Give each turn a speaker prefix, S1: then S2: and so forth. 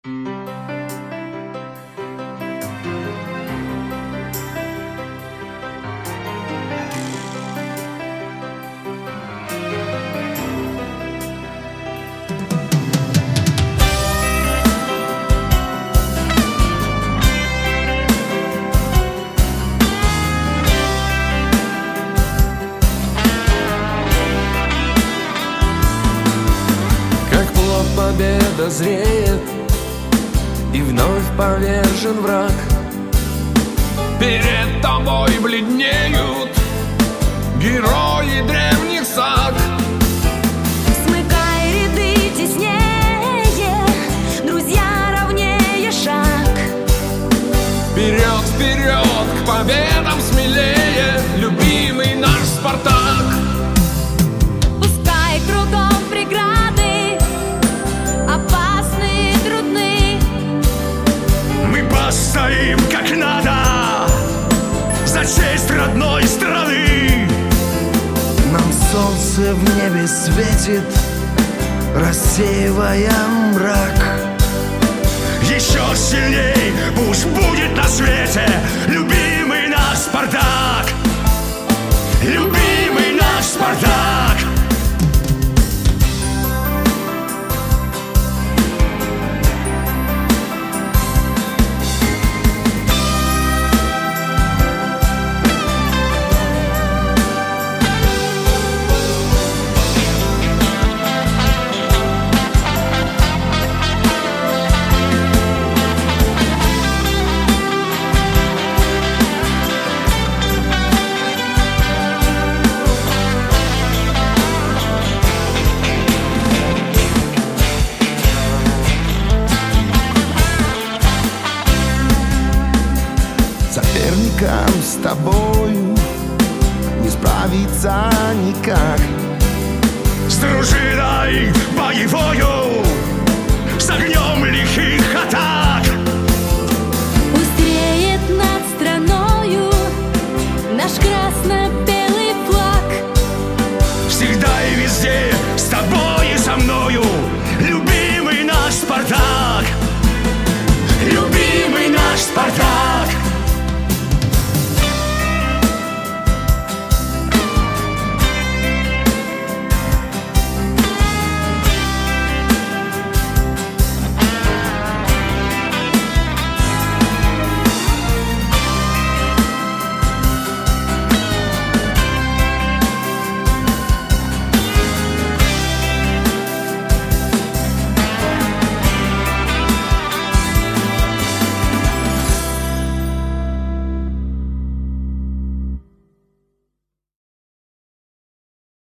S1: Победа зреет, и вновь повержен враг.
S2: Перед тобой бледнеют герои древних саг.
S3: Смыкай ряды теснее, друзья равнее шаг.
S2: Вперед, вперед, к победам смелее, любимый наш Спартак.
S3: Пускай кругом преграды опасны и трудны,
S4: мы постоим как надо за честь родной страны.
S5: Нам солнце в небе светит, рассеивая мрак.
S4: Еще сильней пусть будет на свете любимый наш Спартак. Любимый наш Спартак.
S5: Соперникам с тобою не справиться никак.
S4: С дружиной боевой